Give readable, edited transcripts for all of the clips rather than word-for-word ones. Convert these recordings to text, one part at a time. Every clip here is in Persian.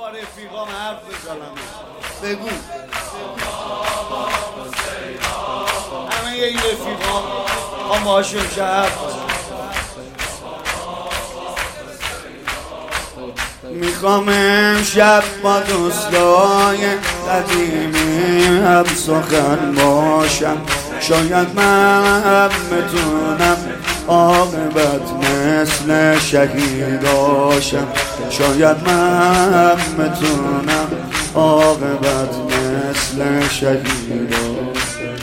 با رفیقام حرف بزنم. بگو همه این رفیقام هم باشون که حرف میخوام امشب با دوستای قدیمی هم سخن باشم. شاید من بتونم عاقبت مثل شهیداشم. شاید من بتونم عاقبت مثل شهیداشم.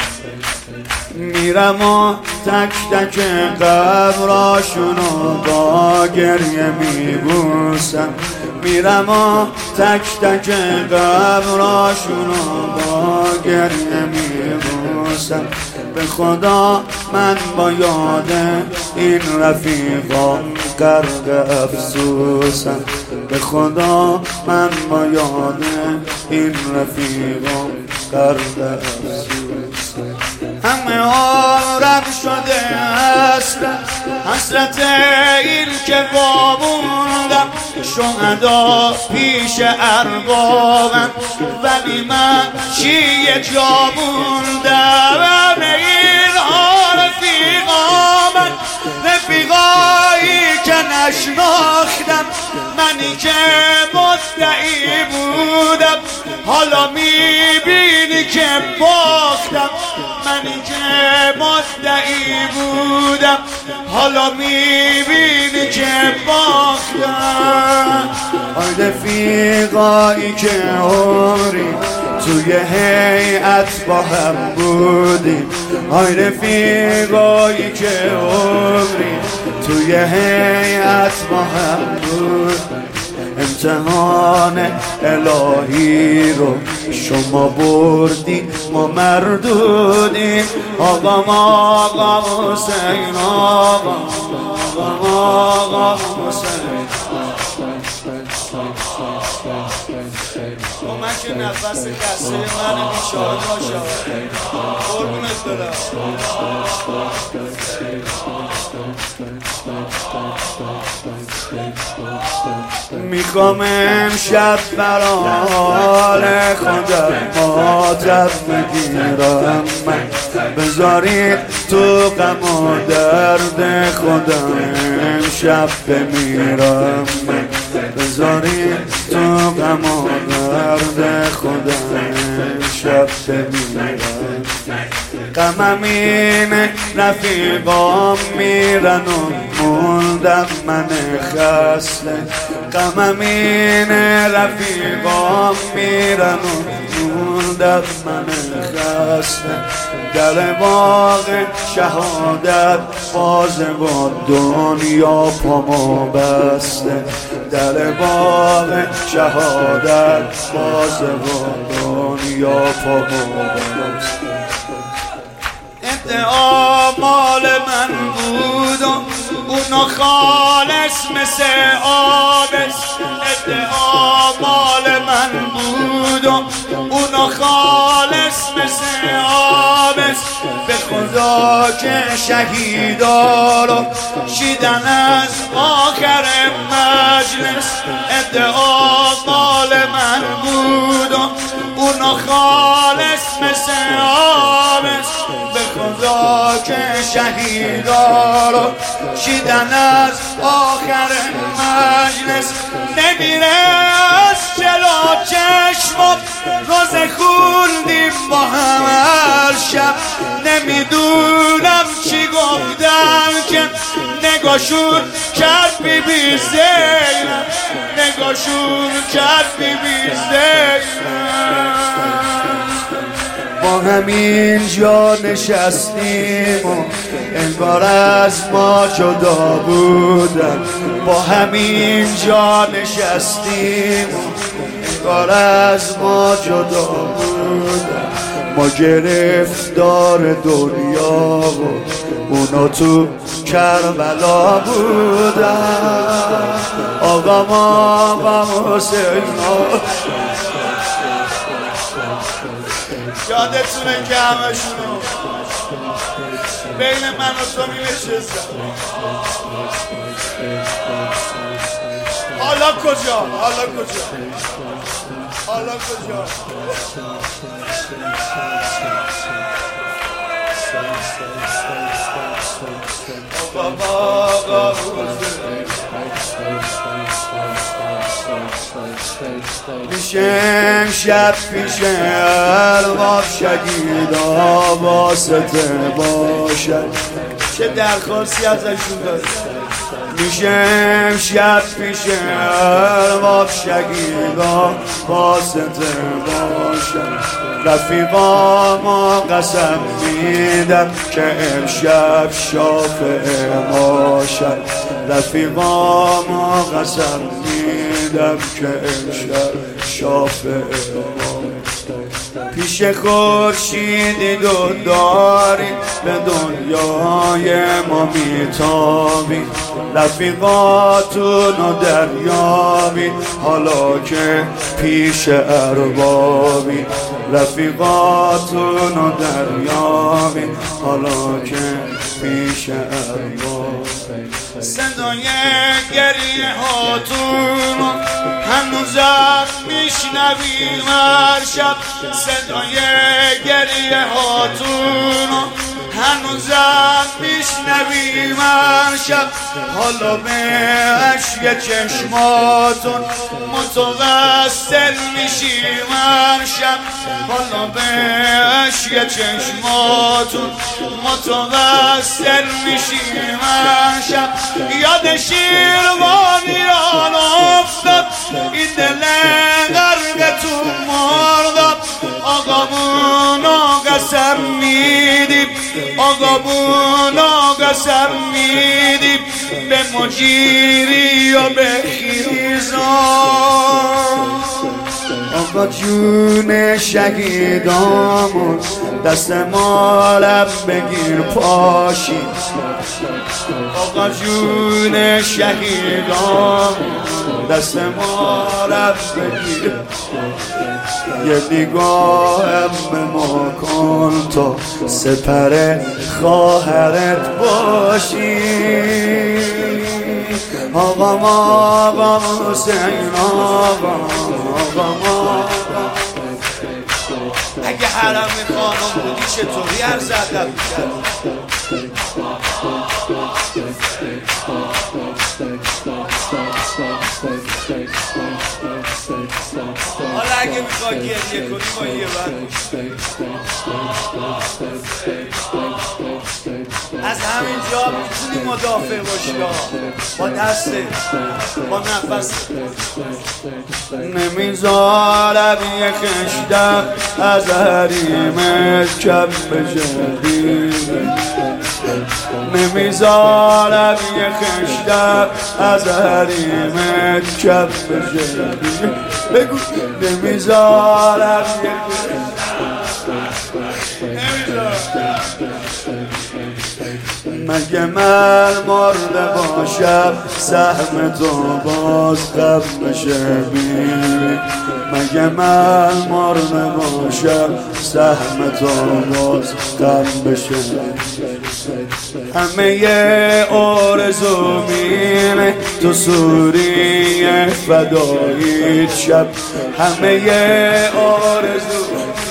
میرم و تک تک قبراشونو با گریه میبوسم. میرم و تک تک قبراشونو با گریه میبوسم. به خدا من با یاد این رفیقام غرق افسوسم. به خدا من با یاد این رفیقام غرق افسوسم. همه عمرم شده حسرت این که واموندم. شهدا پیش اربابم ولی من چی جا موندم. همه اینها رفیقامن، رفیقایی که نشناختم. منی که مدعی بودم حالا میبینی که باختم. منی که مدعی بودم حالا میبینی که باختم. آی رفیقایی که عمری توی هیئت با هم بودیم. آی رفیقایی که عمری توی هیئت با هم بودیم. امتحان الهی رو شما بردی ما مردودیم. آقا حسین، آقا حسین. کمک نفس کسی من بیشار باشه. قربونت برم. میخوام امشب برحال خودم ماتم بگیرم. من بذارید تو غم و درد خودم امشب بمیرم. من بذارید تو غم و درد خودم امشب بمیرم. غمم اینه رفیقام میرن و موندم من خسته. غمم اینه رفیقام میرن و موندم من خسته. در باغ شهادت بازه و دنیا پامو بسته. در باغ شهادت بازه و دنیا پامو بسته. ادعا مال من بود و اونا خالص مثل آبست. ادعا مال من بود و اونا خالص مثل آبست. به خدا که شهیدا رو شیدن از آخر مجلس. ادعا مال من بود و اونا خالص مثل آبست. به خدا که شهیدا رو شیدن از آخر مجلس. نمیره از جلو چشمم روز خوندیم با هم هر شب. نمیدونم چی گفتن که نگاشون کرد بی بی زینب. نگاشون کرد بی بی زینب. با همین جا نشستیم و انگار از ما جدا بودن. با همین جا نشستیم و انگار از ما جدا بودن. ما گرفتار دنیا و اونا تو کربلا بودن. آقا حسین، یادتونه که همشونو بین من و تو می نشستم. حالا کجا؟ حالا کجا؟ حالا کجا؟ میشه شب پیش ارباب شگیدا واسطه باشد. چه درخواستی ازشون داری؟ میشه شب پیش ارباب شگیدا واسطه باشد. رفیقا ما قسم میدم که امشب شافع ما شد. رفیقا ما قسم میدم که امشب شافع ما. پیش خورشیدی دو داریم به دنیای ما میتابیم. رفیقاتونو دریابید حالا که پیش اربابی. رفیقاتونو دریابید حالا که پیش اربابی. صدای گریه هاتونو هنوزم میشنویم هر شب. صدای گریه هاتونو هنوزم میشنویم هر شب. حالا به اشک چشماتون متوسل میشیم هر شب. حالا به اشک چشماتون متوسل میشیم هر شب. یاد شیروانیان افتاد این دل غرق تو مرداد. آقامونو قسم میدیم، آقامونو قسم میدیم به مجیری و به خیزان. آقا جون شهیدامون دست مالم بگیر پاشی. آقا جون شهیدامون دست مالم بگیر. یه نگاهم به ما کن تا سپر خواهرت باشی. آقا ما حسین آقا ما. اگه حرم خانم بودی چطوری عرض ادب می‌کردی؟ حالا اگه میخوای گریه کنی ما یه بر از همین جا میتونی مدافع باشی با دسته با نفس. نمیذارم یه خشتم از حریمت کم بشه. نمیذارم یه خشتم از حریمت کم بشه. بگو نمیذارم یه مگه من مرده باشم سهم تو باز غم بشه. مگه من مرده باشم سهم تو باز غم بشه. همه یه آرزو مینه تو سوریه فدایی شب. همه یه آرزو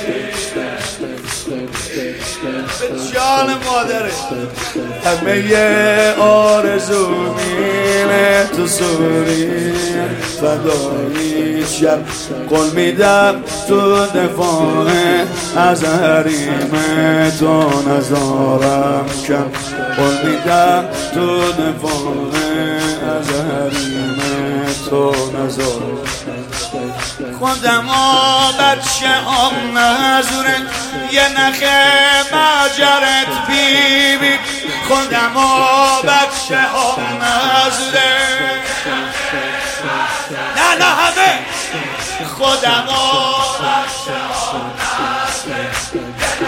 به جان مادره. همه یه آرزو مینه تو سوریه فدایی شب. قول میدم تو دفاع از حریم تو نزارم کم. قول میدم تو دفاع از حریم تو نزارم. خودم و بچه هم نزوره یه نخه مجرت بیبی. خودم و بچه هم نزوره نه همه. خودم و بچه هم نزوره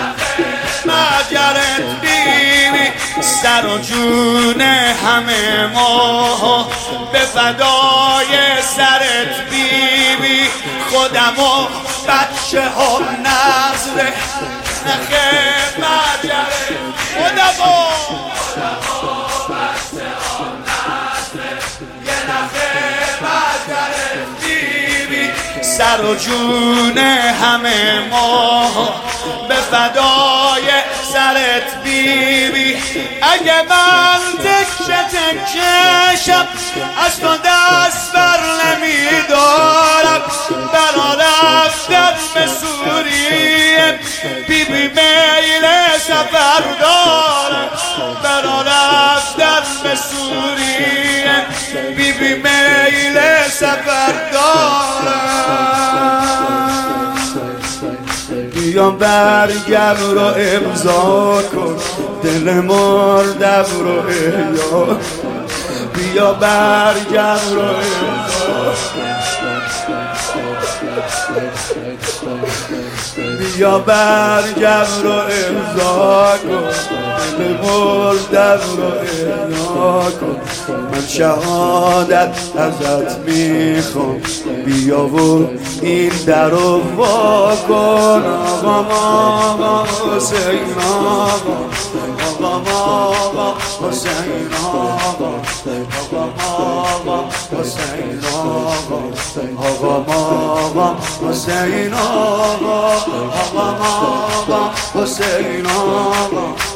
مجرت بیبی. سر و جون همه ما به فدای سرت بیبی. خودم و بچه ها نظره نخه مجره. خودم و بچه ها نظره یه نخه مجره. سر و جون همه ما به فدای سرت بیبی. اگه من تکه تکشم از تو دست بر نمیدارم، برا رفتن به سوریه بیبی میل سفر دارم، برا رفتن به سوریه بیبی میل سفر دارم. بیا برگم رو امضا کن، دل مردم رو احیا. بیا برگم رو امضا کن، بیا برگم رو امضا کن، دل مردم رو احیا کن. من شهادت ازت میخوام، بیا و این در رو وا کن. آقا حسین آقا، آقا حسین آقا، آقا حسین آقا، آقا حسین آقا، آقا حسین آقا.